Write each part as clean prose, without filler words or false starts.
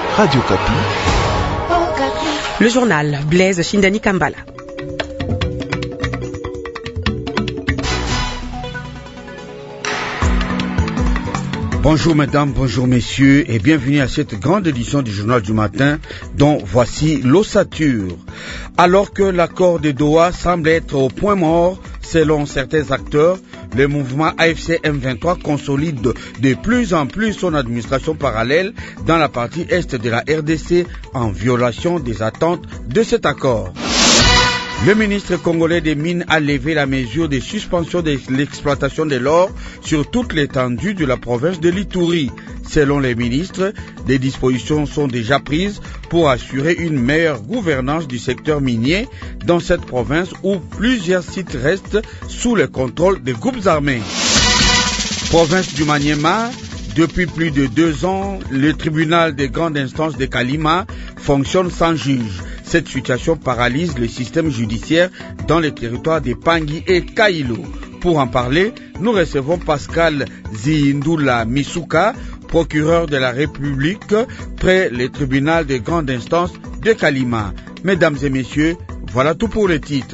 Radio Kapi. Le journal Blaise Shindani Kambala. Bonjour mesdames, bonjour messieurs et bienvenue à cette grande édition du journal du matin dont voici l'ossature. Alors que l'accord de Doha semble être au point mort selon certains acteurs, le mouvement AFC M23 consolide de plus en plus son administration parallèle dans la partie est de la RDC en violation des attentes de cet accord. Le ministre congolais des Mines a levé la mesure de suspension de l'exploitation de l'or sur toute l'étendue de la province de l'Ituri. Selon les ministres, des dispositions sont déjà prises pour assurer une meilleure gouvernance du secteur minier dans cette province où plusieurs sites restent sous le contrôle des groupes armés. Province du Maniema, depuis plus de 2 ans, le tribunal de grande instance de Kalima fonctionne sans juge. Cette situation paralyse le système judiciaire dans les territoires de Pangui et Kailo. Pour en parler, nous recevons Pascal Zindula Misuka, procureur de la République près le tribunal de grande instance de Kalima. Mesdames et messieurs, voilà tout pour les titres.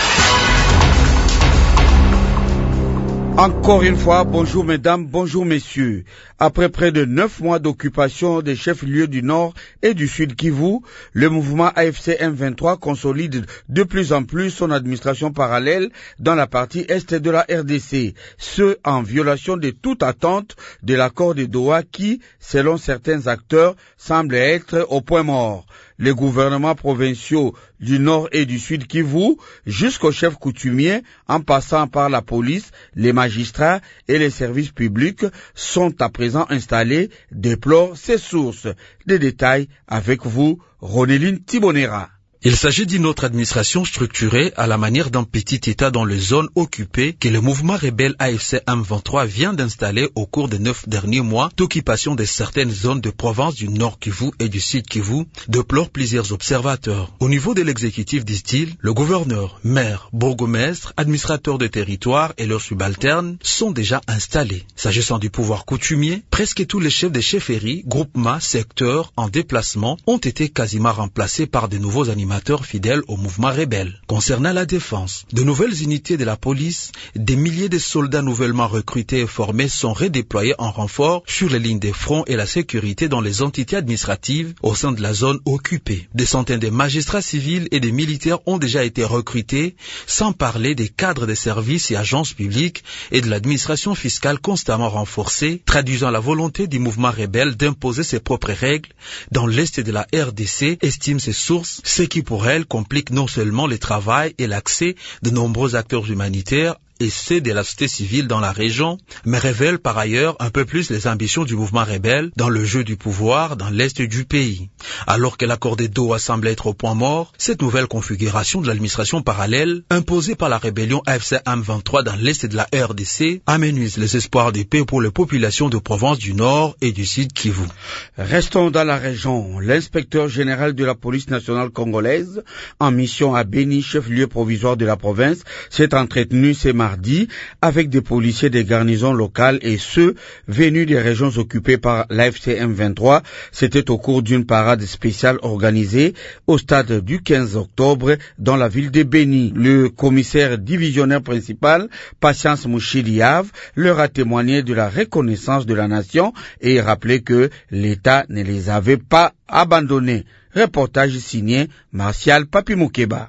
Encore une fois, bonjour mesdames, bonjour messieurs. Après près de 9 mois d'occupation des chefs-lieux du Nord et du Sud Kivu, le mouvement AFC M23 consolide de plus en plus son administration parallèle dans la partie Est de la RDC, ce en violation de toute attente de l'accord de Doha qui, selon certains acteurs, semble être au point mort. Les gouvernements provinciaux du Nord et du Sud Kivu, jusqu'aux chefs coutumiers, en passant par la police, les magistrats et les services publics, sont à présent installés, déplorent ces sources. Des détails avec vous, Ronéline Thibonera. Il s'agit d'une autre administration structurée à la manière d'un petit État dans les zones occupées que le mouvement rebelle AFC M23 vient d'installer au cours des 9 derniers mois d'occupation de certaines zones de province du Nord Kivu et du Sud Kivu, déplorent plusieurs observateurs. Au niveau de l'exécutif, disent-ils, le gouverneur, maire, bourgmestre, administrateur de territoire et leurs subalternes sont déjà installés. S'agissant du pouvoir coutumier, presque tous les chefs des chefferies, groupements, secteurs en déplacement ont été quasiment remplacés par de nouveaux animateurs fidèles au mouvement rebelle. Concernant la défense, de nouvelles unités de la police, des milliers de soldats nouvellement recrutés et formés sont redéployés en renfort sur les lignes de front et la sécurité dans les entités administratives au sein de la zone occupée. Des centaines de magistrats civils et des militaires ont déjà été recrutés, sans parler des cadres des services et agences publiques et de l'administration fiscale constamment renforcée, traduisant la volonté du mouvement rebelle d'imposer ses propres règles dans l'est de la RDC, estiment ses sources, ce qui pour elle complique non seulement le travail et l'accès de nombreux acteurs humanitaires et ceux de la société civile dans la région, mais révèle par ailleurs un peu plus les ambitions du mouvement rebelle dans le jeu du pouvoir dans l'est du pays. Alors que l'accord de Doha semble être au point mort, cette nouvelle configuration de l'administration parallèle, imposée par la rébellion AFC M23 dans l'est de la RDC, amenuise les espoirs de paix pour les populations de province du Nord et du Sud Kivu. Restons dans la région. L'inspecteur général de la police nationale congolaise, en mission à Beni, chef-lieu provisoire de la province, s'est entretenu ce mardi avec des policiers des garnisons locales et ceux venus des régions occupées par l'AFC M23. C'était au cours d'une parade spéciale organisée au stade du 15 octobre dans la ville de Beni. Le commissaire divisionnaire principal, Patience Mouchidiav, leur a témoigné de la reconnaissance de la nation et rappelé que l'État ne les avait pas abandonnés. Reportage signé Martial Papimoukeba.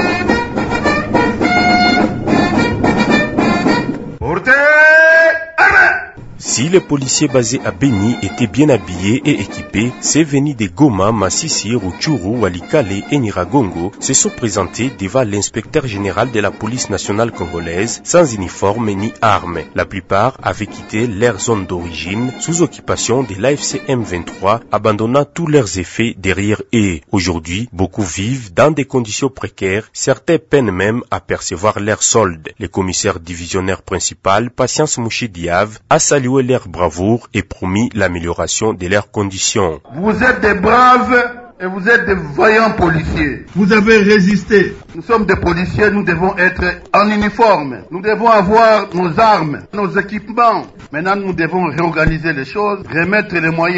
Si les policiers basés à Beni étaient bien habillés et équipés, ces venus de Goma, Massissi, Rutshuru, Walikale et Nyiragongo se sont présentés devant l'inspecteur général de la police nationale congolaise sans uniforme ni armes. La plupart avaient quitté leur zone d'origine sous occupation de l'AFC M23, abandonnant tous leurs effets derrière eux. Aujourd'hui, beaucoup vivent dans des conditions précaires, certains peinent même à percevoir leur solde. Le commissaire divisionnaire principal, Patience Mouchidiav, a salué leur bravoure et promis l'amélioration de leurs conditions. Vous êtes des braves et vous êtes des vaillants policiers. Vous avez résisté. Nous sommes des policiers, nous devons être en uniforme. Nous devons avoir nos armes, nos équipements. Maintenant, nous devons réorganiser les choses, remettre les moyens.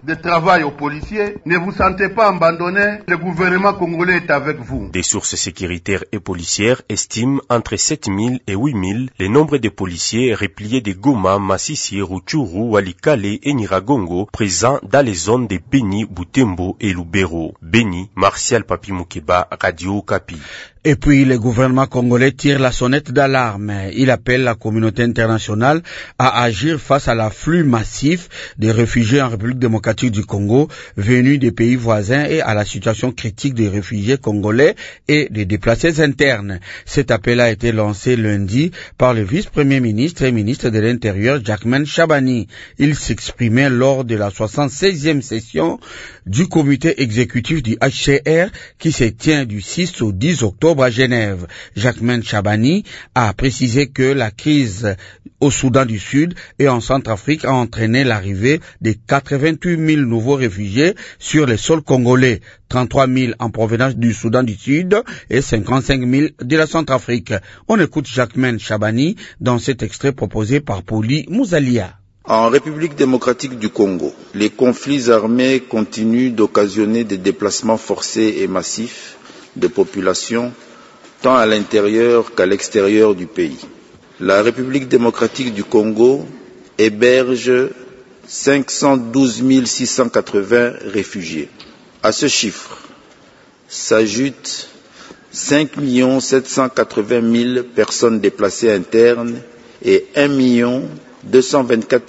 de travail aux policiers. Ne vous sentez pas abandonné, le gouvernement congolais est avec vous. Des sources sécuritaires et policières estiment entre 7 000 et 8 000 le nombre de policiers repliés de Goma, Masisi, Rutshuru, Walikale et Nyiragongo présents dans les zones de Beni, Butembo et Lubero. Beni, Martial Papi Mukeba, Radio Okapi. Et puis, le gouvernement congolais tire la sonnette d'alarme. Il appelle la communauté internationale à agir face à l'afflux massif des réfugiés en République démocratique du Congo venus des pays voisins et à la situation critique des réfugiés congolais et des déplacés internes. Cet appel a été lancé lundi par le vice-premier ministre et ministre de l'Intérieur, Jacquemain Chabani. Il s'exprimait lors de la 76e session du comité exécutif du HCR qui se tient du 6 au 10 octobre à Genève. Jacquemain Chabani a précisé que la crise au Soudan du Sud et en Centrafrique a entraîné l'arrivée de 88 000 nouveaux réfugiés sur le sol congolais, 33 000 en provenance du Soudan du Sud et 55 000 de la Centrafrique. On écoute Jacquemain Chabani dans cet extrait proposé par Poli Mouzalia. En République démocratique du Congo, les conflits armés continuent d'occasionner des déplacements forcés et massifs de populations tant à l'intérieur qu'à l'extérieur du pays. La République démocratique du Congo héberge 512 680 réfugiés. À ce chiffre s'ajoutent 5 780 000 personnes déplacées internes et 1 224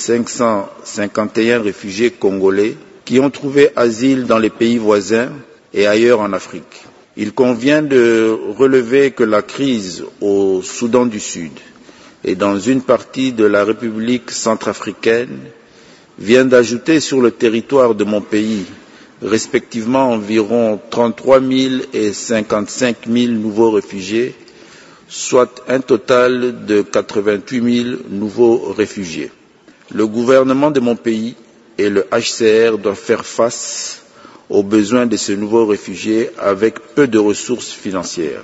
551 réfugiés congolais qui ont trouvé asile dans les pays voisins et ailleurs en Afrique. Il convient de relever que la crise au Soudan du Sud et dans une partie de la République centrafricaine vient d'ajouter sur le territoire de mon pays respectivement environ 33 000 et 55 000 nouveaux réfugiés, soit un total de 88 000 nouveaux réfugiés. Le gouvernement de mon pays et le HCR doivent faire face aux besoins de ces nouveaux réfugiés avec peu de ressources financières.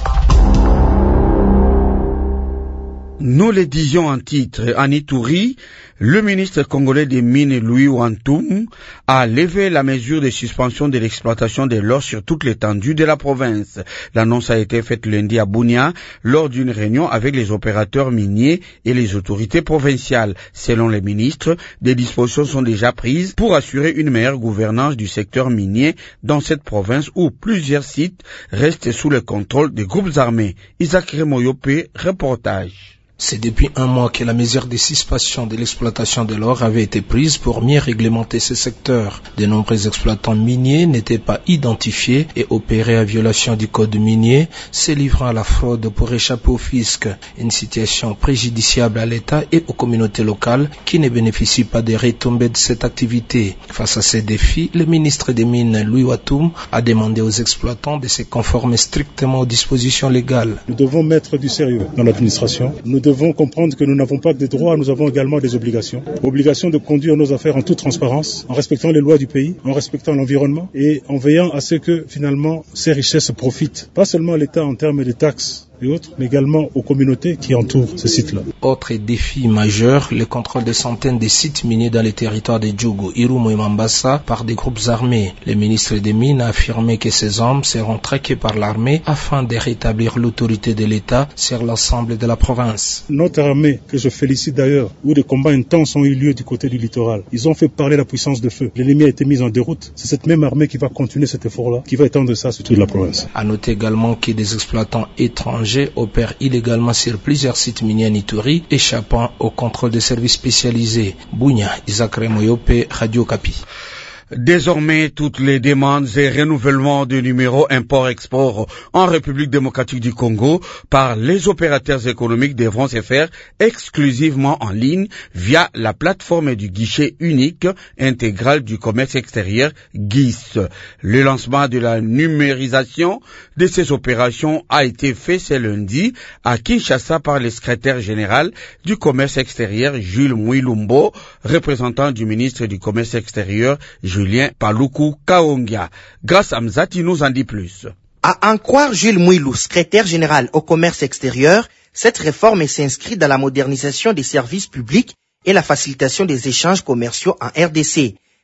Nous le disions en titre, en Ituri, le ministre congolais des Mines, Louis Wantum, a levé la mesure de suspension de l'exploitation de l'or sur toute l'étendue de la province. L'annonce a été faite lundi à Bunia lors d'une réunion avec les opérateurs miniers et les autorités provinciales. Selon les ministres, des dispositions sont déjà prises pour assurer une meilleure gouvernance du secteur minier dans cette province où plusieurs sites restent sous le contrôle des groupes armés. Isaac Remoyope, reportage. C'est depuis un mois que la mesure de suspension de l'exploitation de l'or avait été prise pour mieux réglementer ce secteur. De nombreux exploitants miniers n'étaient pas identifiés et opéraient à violation du code minier, se livrant à la fraude pour échapper au fisc. Une situation préjudiciable à l'État et aux communautés locales qui ne bénéficient pas des retombées de cette activité. Face à ces défis, le ministre des Mines, Louis Wantum, a demandé aux exploitants de se conformer strictement aux dispositions légales. Nous devons mettre du sérieux dans l'administration. Nous devons comprendre que nous n'avons pas que des droits, nous avons également des obligations. Obligation de conduire nos affaires en toute transparence, en respectant les lois du pays, en respectant l'environnement et en veillant à ce que finalement ces richesses profitent, pas seulement à l'État en termes de taxes et autres, mais également aux communautés qui entourent ce site-là. Autre défi majeur, le contrôle de centaines de sites miniers dans les territoires de Djougou, Irumu et Mambasa par des groupes armés. Le ministre des Mines a affirmé que ces hommes seront traqués par l'armée afin de rétablir l'autorité de l'État sur l'ensemble de la province. Notre armée, que je félicite d'ailleurs, où des combats intenses ont eu lieu du côté du littoral, ils ont fait parler la puissance de feu. L'ennemi a été mis en déroute. C'est cette même armée qui va continuer cet effort-là, qui va étendre ça sur toute la province. À noter également que des exploitants étrangers opèrent illégalement sur plusieurs sites miniers en Ituri, échappant au contrôle des services spécialisés. Bunia, Isaac Remoyope, Radio Okapi. Désormais, toutes les demandes et renouvellements de numéros import-export en République démocratique du Congo par les opérateurs économiques devront se faire exclusivement en ligne via la plateforme du guichet unique intégral du commerce extérieur GIS. Le lancement de la numérisation de ces opérations a été fait ce lundi à Kinshasa par le secrétaire général du commerce extérieur Jules Mouilumbo, représentant du ministre du commerce extérieur Julien Paluku Kaongia. Grâce à Mzati nous en dit plus. À en croire Jules Mouilou, secrétaire général au commerce extérieur, cette réforme s'inscrit dans la modernisation des services publics et la facilitation des échanges commerciaux en RDC.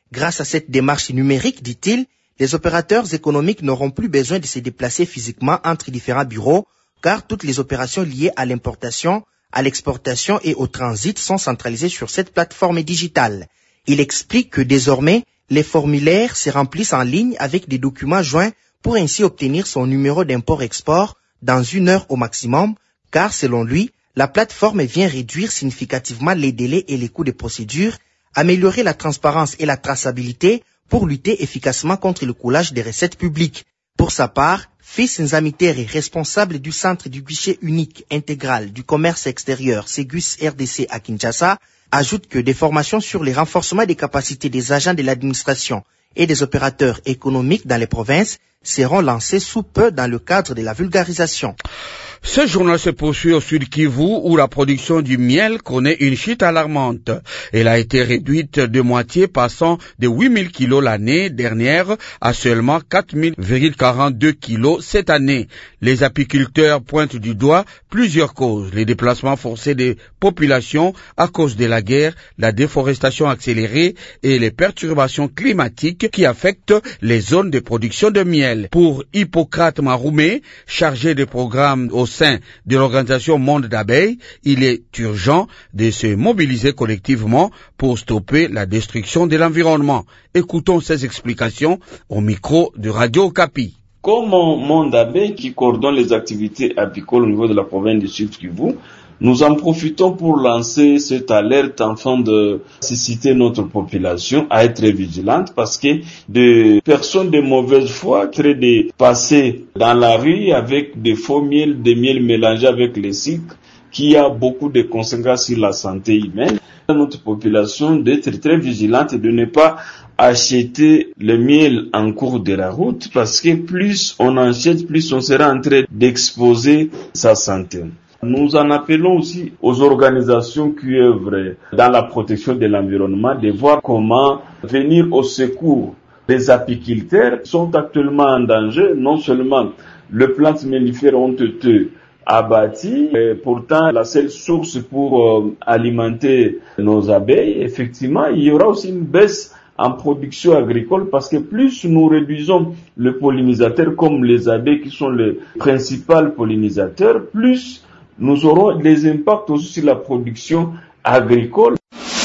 Grâce à cette démarche numérique, dit-il, les opérateurs économiques n'auront plus besoin de se déplacer physiquement entre différents bureaux, car toutes les opérations liées à l'importation, à l'exportation et au transit sont centralisées sur cette plateforme digitale. Il explique que désormais, les formulaires se remplissent en ligne avec des documents joints pour ainsi obtenir son numéro d'import-export dans 1 heure au maximum, car selon lui, la plateforme vient réduire significativement les délais et les coûts de procédure, améliorer la transparence et la traçabilité pour lutter efficacement contre le coulage des recettes publiques. Pour sa part, Fils Nzamitere, responsable du centre du guichet unique intégral du commerce extérieur Ségus RDC à Kinshasa, ajoute que des formations sur les renforcements des capacités des agents de l'administration et des opérateurs économiques dans les provinces seront lancées sous peu dans le cadre de la vulgarisation. Ce journal se poursuit au Sud Kivu où la production du miel connaît une chute alarmante. Elle a été réduite de moitié, passant de 8000 kilos l'année dernière à seulement 4042 kilos cette année. Les apiculteurs pointent du doigt plusieurs causes: les déplacements forcés des populations à cause de la guerre, la déforestation accélérée et les perturbations climatiques qui affectent les zones de production de miel. Pour Hippocrate Maroumé, chargé de programme au sein de l'Organisation Monde d'Abeilles, il est urgent de se mobiliser collectivement pour stopper la destruction de l'environnement. Écoutons ces explications au micro de Radio Okapi. Comme Monde d'Abeilles qui coordonne les activités apicoles au niveau de la province du Sud Kivu, nous en profitons pour lancer cette alerte afin de susciter notre population à être vigilante, parce que des personnes de mauvaise foi traînent de passer dans la rue avec des faux miels, des miels mélangés avec les sucres, qui a beaucoup de conséquences sur la santé humaine. Notre population d'être très vigilante et de ne pas acheter le miel en cours de la route, parce que plus on achète, plus on sera en train d'exposer sa santé. Nous en appelons aussi aux organisations qui œuvrent dans la protection de l'environnement de voir comment venir au secours des apiculteurs qui sont actuellement en danger. Non seulement les plantes mellifères ont été abattues, et pourtant la seule source pour alimenter nos abeilles, effectivement, il y aura aussi une baisse en production agricole, parce que plus nous réduisons les pollinisateurs comme les abeilles qui sont les principaux pollinisateurs, plus nous aurons des impacts aussi sur la production agricole.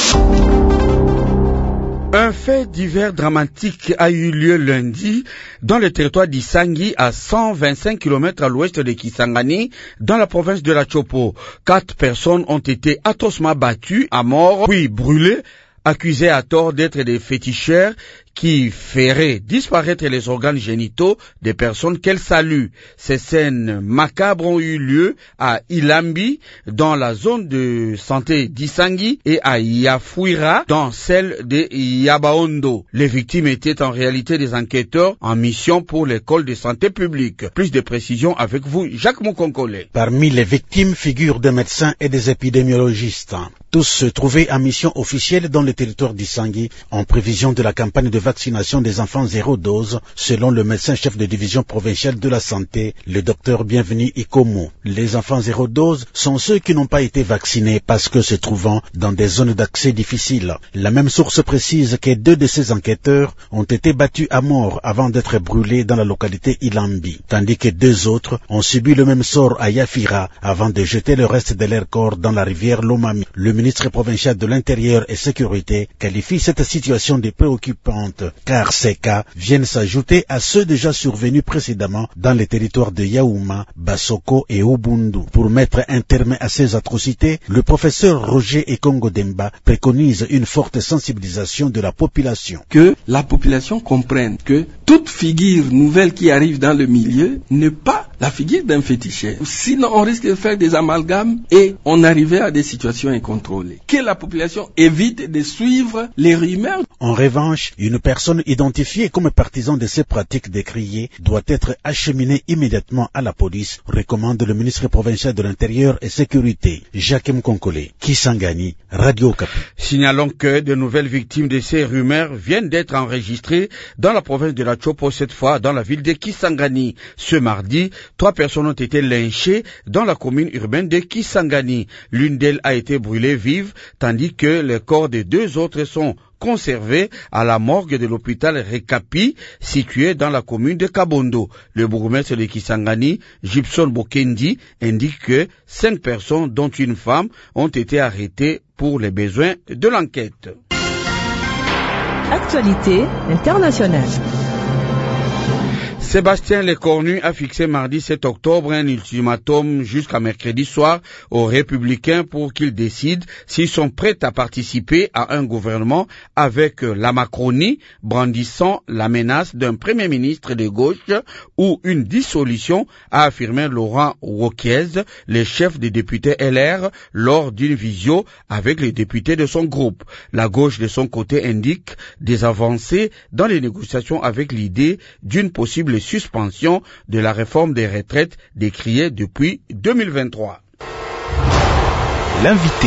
Un fait divers dramatique a eu lieu lundi dans le territoire d'Isangi, à 125 km à l'ouest de Kisangani, dans la province de la Chopo. 4 personnes ont été atrocement battues à mort, puis brûlées, accusées à tort d'être des féticheurs qui feraient disparaître les organes génitaux des personnes qu'elles saluent. Ces scènes macabres ont eu lieu à Ilambi, dans la zone de santé d'Isangi, et à Yafuira, dans celle de Yabaondo. Les victimes étaient en réalité des enquêteurs en mission pour l'école de santé publique. Plus de précisions avec vous, Jacques Moukonkole. Parmi les victimes figurent des médecins et des épidémiologistes. Tous se trouvaient en mission officielle dans le territoire d'Isangi, en prévision de la campagne de vaccination des enfants zéro dose, selon le médecin-chef de division provinciale de la santé, le docteur Bienvenu Ikomo. Les enfants zéro dose sont ceux qui n'ont pas été vaccinés parce que se trouvant dans des zones d'accès difficiles. La même source précise que 2 de ces enquêteurs ont été battus à mort avant d'être brûlés dans la localité Ilambi, tandis que 2 autres ont subi le même sort à Yafira avant de jeter le reste de leur corps dans la rivière Lomami. Le ministre provincial de l'Intérieur et Sécurité qualifie cette situation de préoccupante, car ces cas viennent s'ajouter à ceux déjà survenus précédemment dans les territoires de Yaouma, Basoko et Ubundu. Pour mettre un terme à ces atrocités, le professeur Roger Ekongo Demba préconise une forte sensibilisation de la population. Que la population comprenne que toute figure nouvelle qui arrive dans le milieu n'est pas la figure d'un féticheur. Sinon, on risque de faire des amalgames et on arrivait à des situations incontrôlées. Que la population évite de suivre les rumeurs. En revanche, une personne identifiée comme partisan de ces pratiques décriées doit être acheminée immédiatement à la police, recommande le ministre provincial de l'Intérieur et Sécurité, Jacques Mkonkole. Kisangani, Radio Okapi. Signalons que de nouvelles victimes de ces rumeurs viennent d'être enregistrées dans la province de la Chopo, cette fois dans la ville de Kisangani. Ce mardi, 3 personnes ont été lynchées dans la commune urbaine de Kisangani. L'une d'elles a été brûlée vive, tandis que les corps des 2 autres sont conservés à la morgue de l'hôpital Rekapi, situé dans la commune de Kabondo. Le bourgmestre de Kisangani, Gibson Bokendi, indique que 5 personnes, dont une femme, ont été arrêtées pour les besoins de l'enquête. Actualité internationale. Sébastien Lecornu a fixé mardi 7 octobre un ultimatum jusqu'à mercredi soir aux Républicains pour qu'ils décident s'ils sont prêts à participer à un gouvernement avec la Macronie, brandissant la menace d'un premier ministre de gauche ou une dissolution, a affirmé Laurent Wauquiez, le chef des députés LR, lors d'une visio avec les députés de son groupe. La gauche de son côté indique des avancées dans les négociations avec l'idée d'une possible suspension de la réforme des retraites décriée depuis 2023. L'invité.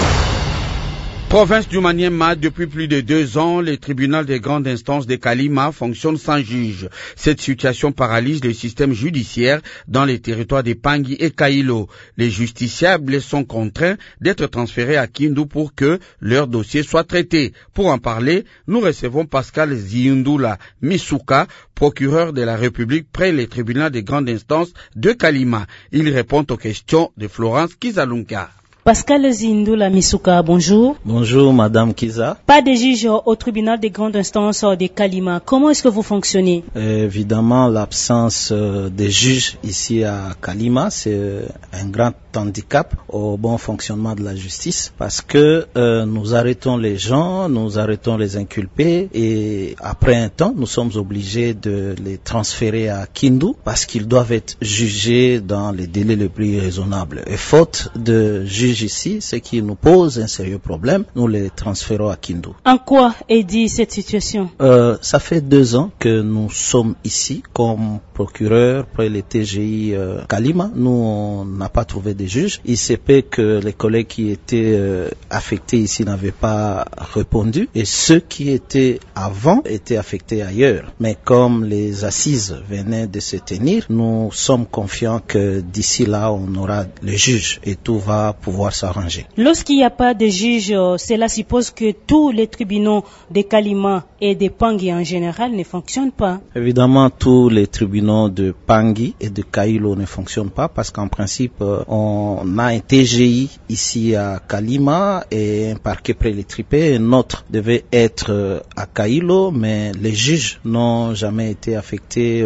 Province du Maniema, depuis plus de 2 ans, le tribunal des grandes instances de Kalima fonctionne sans juge. Cette situation paralyse le système judiciaire dans les territoires de Pangui et Kailo. Les justiciables sont contraints d'être transférés à Kindu pour que leur dossier soit traité. Pour en parler, nous recevons Pascal Ziundula Misuka, procureur de la République près le tribunal des grandes instances de Kalima. Il répond aux questions de Florence Kizalunga. Pascal Zindula Misuka, bonjour. Bonjour, Madame Kiza. Pas de juge au tribunal des grandes instances de Kalima. Comment est-ce que vous fonctionnez? Évidemment, l'absence des juges ici à Kalima, c'est un grand handicap au bon fonctionnement de la justice parce que nous arrêtons les gens, nous arrêtons les inculpés et après un temps, nous sommes obligés de les transférer à Kindu parce qu'ils doivent être jugés dans les délais les plus raisonnables. Et faute de juges ici, ce qui nous pose un sérieux problème, nous les transférons à Kindu. En quoi est dit cette situation? Ça fait 2 ans que nous sommes ici comme procureur près les TGI Kalima. Nous, on n'a pas trouvé de juges. Il se peut que les collègues qui étaient affectés ici n'avaient pas répondu et ceux qui étaient avant étaient affectés ailleurs. Mais comme les assises venaient de se tenir, nous sommes confiants que d'ici là, on aura le juge et tout va pouvoir s'arranger. Lorsqu'il n'y a pas de juge, cela suppose que tous les tribunaux de Kalima et de Pangui en général ne fonctionnent pas. Évidemment, tous les tribunaux de Pangui et de Kailo ne fonctionnent pas parce qu'en principe, on a un TGI ici à Kalima et un parquet près les tripés. Un autre devait être à Kailo, mais les juges n'ont jamais été affectés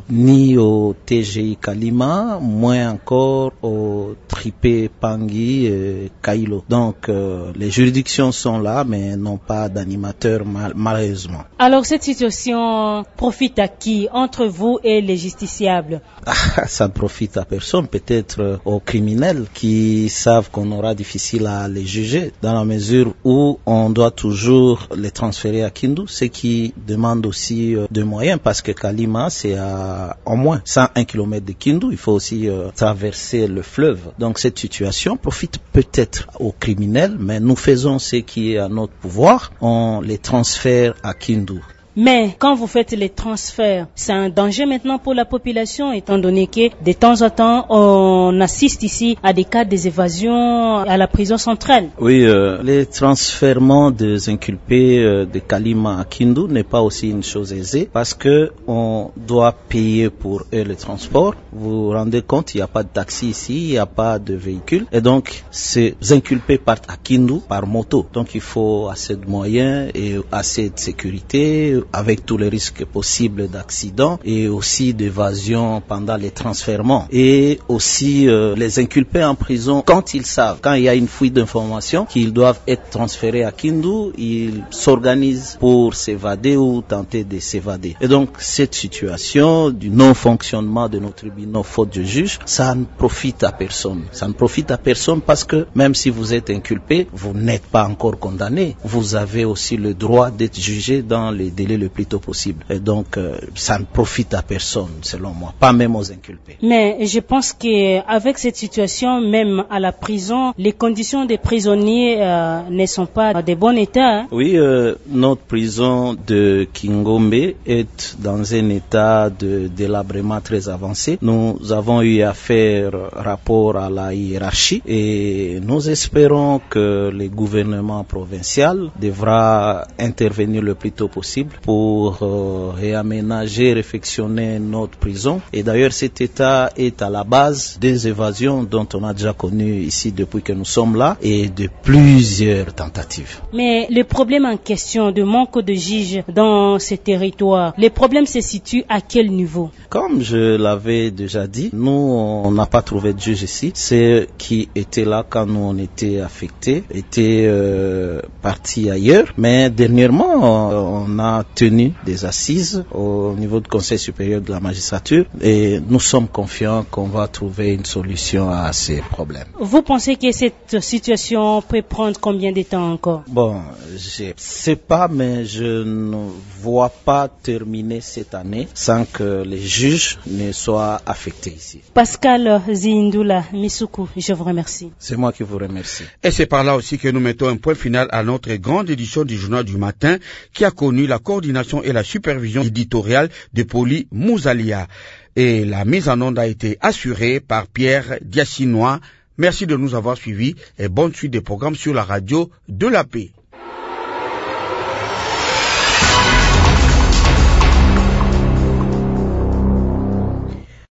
ni au TGI Kalima, moins encore au tripé Pangui et Kailo. Donc, les juridictions sont là, mais n'ont pas d'animateur malheureusement. Alors, cette situation profite à qui entre vous et les justiciables? Ça ne profite à personne, peut-être aux criminels qui savent qu'on aura difficile à les juger dans la mesure où on doit toujours les transférer à Kindu, ce qui demande aussi de moyens parce que Kalima c'est à au moins 101 km de Kindu, il faut aussi traverser le fleuve. Donc cette situation profite peut-être aux criminels, mais nous faisons ce qui est à notre pouvoir, on les transfère à Kindu. Mais quand vous faites les transferts, c'est un danger maintenant pour la population, étant donné que de temps en temps, on assiste ici à des cas d'évasion à la prison centrale. Oui, les transfèrements des inculpés de Kalima à Kindu n'est pas aussi une chose aisée parce que on doit payer pour eux le transport. Vous vous rendez compte, il n'y a pas de taxi ici, il n'y a pas de véhicule. Et donc, ces inculpés partent à Kindu par moto. Donc, il faut assez de moyens et assez de sécurité avec tous les risques possibles d'accidents et aussi d'évasion pendant les transfèrements. Et aussi les inculpés en prison, quand ils savent, quand il y a une fuite d'informations, qu'ils doivent être transférés à Kindu, ils s'organisent pour s'évader ou tenter de s'évader. Et donc cette situation du non-fonctionnement de nos tribunaux faute de juge, ça ne profite à personne. Ça ne profite à personne parce que même si vous êtes inculpé, vous n'êtes pas encore condamné. Vous avez aussi le droit d'être jugé dans les délais libellé le plus tôt possible. Et donc, ça ne profite à personne, selon moi, pas même aux inculpés. Mais je pense qu'avec cette situation, même à la prison, les conditions des prisonniers ne sont pas de bon état. Oui, notre prison de Kingombe est dans un état de délabrement très avancé. Nous avons eu à faire rapport à la hiérarchie et nous espérons que le gouvernement provincial devra intervenir le plus tôt possible pour réaménager, réfectionner notre prison. Et d'ailleurs, cet état est à la base des évasions dont on a déjà connu ici depuis que nous sommes là et de plusieurs tentatives. Mais le problème en question de manque de juges dans ces territoires, le problème se situe à quel niveau? Comme je l'avais déjà dit, nous, on n'a pas trouvé de juge ici. Ceux qui étaient là quand nous on était affectés étaient partis ailleurs. Mais dernièrement, on a tenu des assises au niveau du Conseil supérieur de la magistrature et nous sommes confiants qu'on va trouver une solution à ces problèmes. Vous pensez que cette situation peut prendre combien de temps encore? Bon, je sais pas, mais je ne vois pas terminer cette année sans que les juges ne soient affectés ici. Pascal Zindula Misuku, je vous remercie. C'est moi qui vous remercie. Et c'est par là aussi que nous mettons un point final à notre grande édition du Journal du Matin qui a connu la coordination et la supervision éditoriale de Poli Mouzalia. Et la mise en onde a été assurée par Pierre Diassinois. Merci de nous avoir suivis et bonne suite des programmes sur la radio de la paix.